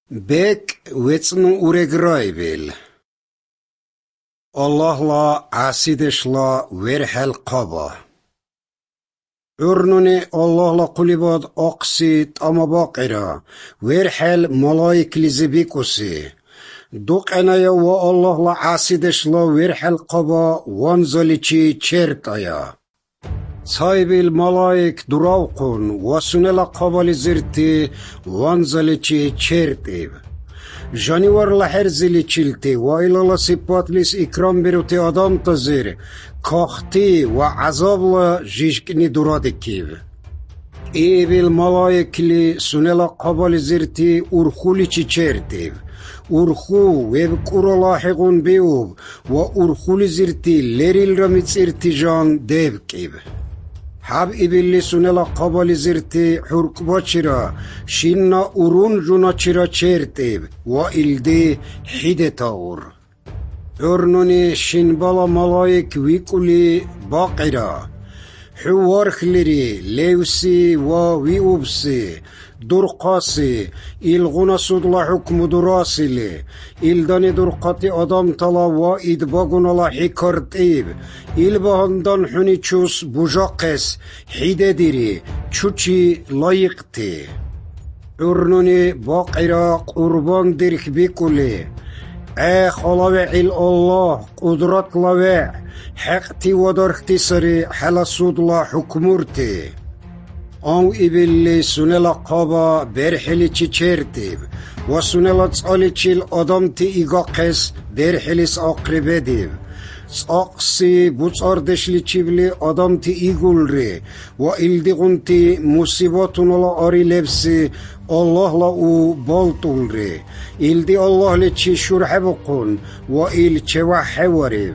Bek wetsnu uregraivel. Allah la asidesh la verhel qaba. Urnune Allah la qulibad aqsit amabaqira. Verhel malaik lizibikusi. Duqanaya wa Allah la asidesh la verhel qaba wanzalichi chertaya. Saybil malaik duravqun wasunela qabali zirti wanzalichi chertiv. Janivar la herzili chilti wa ilala sipatlis ikram biruti adam tazir kakhti wa azab la jishkini duradikiv. Ebil malaikli sunela qabali zirti urkhulichi chertiv. Urkhu web kuralahigun biub wa urkhuli zirti leril ramitsirti jan devkiv. Hab ibilli sunela qabali zirti hurkbachira shinna urun junachira chertev wa ildi hidetaur. Urnuni shinbala malaik vikuli baqira. Huwarkhleri levsi wa viubsi durqasi ilguna sudla hukmu durasili ildani durqati adam tala wa idbagunala hikartib ilbahandan hunichus bujaqes hidediri chuchi layıqti urnuni baqira qurban dirk bikuli خلاوه إل الله قدرت لوه حقتي ودرختي سري حلا سود لا حكمورتي أو إبلي سنلا قابا برحلي چيرتيب وسنلا تصالي چيل أدامتي إيقاقس برحليس أقربديب ساقسي بوصاردشلي چيبلي أدامتي إيقولري وإلدغنتي مصيباتنا لا أري لبسي الله لا او بالطولري إلدي الله لتشي شرح بقون وإل چوا حواريب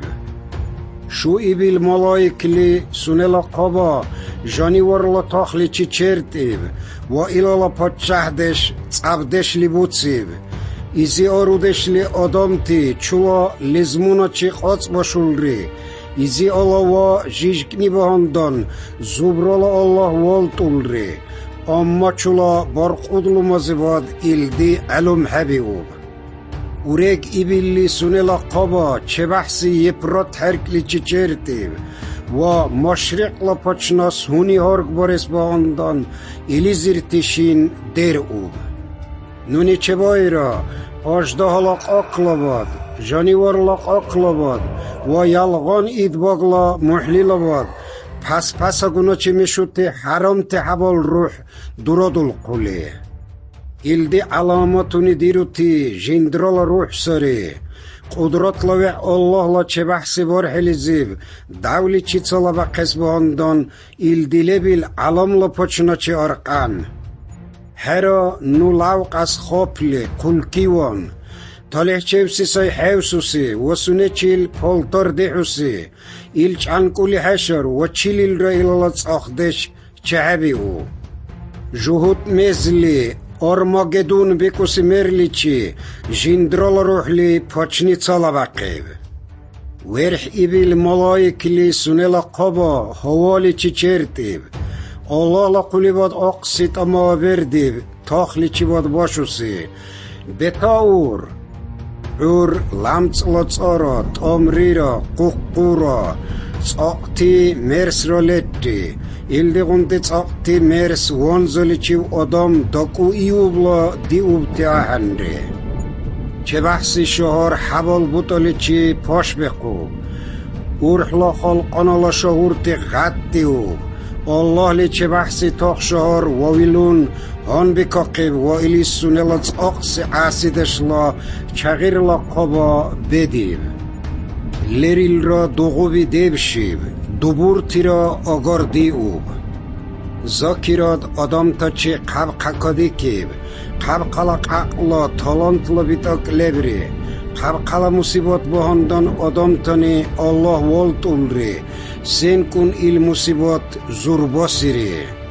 شو إبي الملايك لي سنلا قبا جانيور لطاخ لتشي چرتيب وإلا لا پتشهدش تصابدش لبوتسيب إزي أرودش لي أدامتي چولا لزمونا چي قاц باشولري إزي الله و جيجكني بهاندان زبرالا الله والطولري أما چولا برقودلو مزباد إلدي علم حبيوب وريك إبلي سنلا قبا چه بحثي يبرات حركلي چيرتيب و مشرق لپچناس هوني هارك بارس باندان إلي زرتشين در اوب نوني چه بايرا آجده لق أقلباد جانيور لق أقلباد و يلغان إدباغلا محليل باد پس اگونا چه میشوتی حرام تحبال روح درادل قولی ایلدی علامتونی دیروتی جندرال روح سری قدرت لوی الله لا چه بحثی بارحلی زیب دولی چی چلا بقیس باندان ایلدی لبیل علام لپچنا چه ارقان هرا نولاوق از خوبلی قلکیوان طالح چهوسی سای حوسوسی و سونه چیل پولتر دیحوسی ایلچ انکولی حشر و چیلیل را ایلالات آخدش چهبی او جهود مزلی ارماگدون بکوسی مرلی چی جندرال روحلی پاچنی چالا بقیب ورح ایبیل ملائک لی سنلا قبا حوالی چی چرتیب الله لقولی باد اقسیت اما بردیب تاخلی چی باد باشوسی بتاور ور لامц لصارا تامريرا ققورا صاقتي مرس رولتي إلدغنت صاقتي مرس وانزلچي ادم داكو ايوبلا ديوبتي احندي چه بحثي شهر حبال بوتالچي پاش بقو ورحلا خلقنا لشهورتي غديو الله لي چه بحثي تاق شهر وويلون هان بكاقب وإلي سنلت أقس عاسدش لا چغير لا قبا بديب لريل را دوغوبي ديبشيب دوبورتي را آگار ديوب زاكيراد آدم تا چه قبقاقادي كيب قبقالا قاقلا تالانت لبيتاك لبري قبقالا مصيبات بهاندان آدم تاني الله والت أولري سين كون إل مصيبات زرباسيري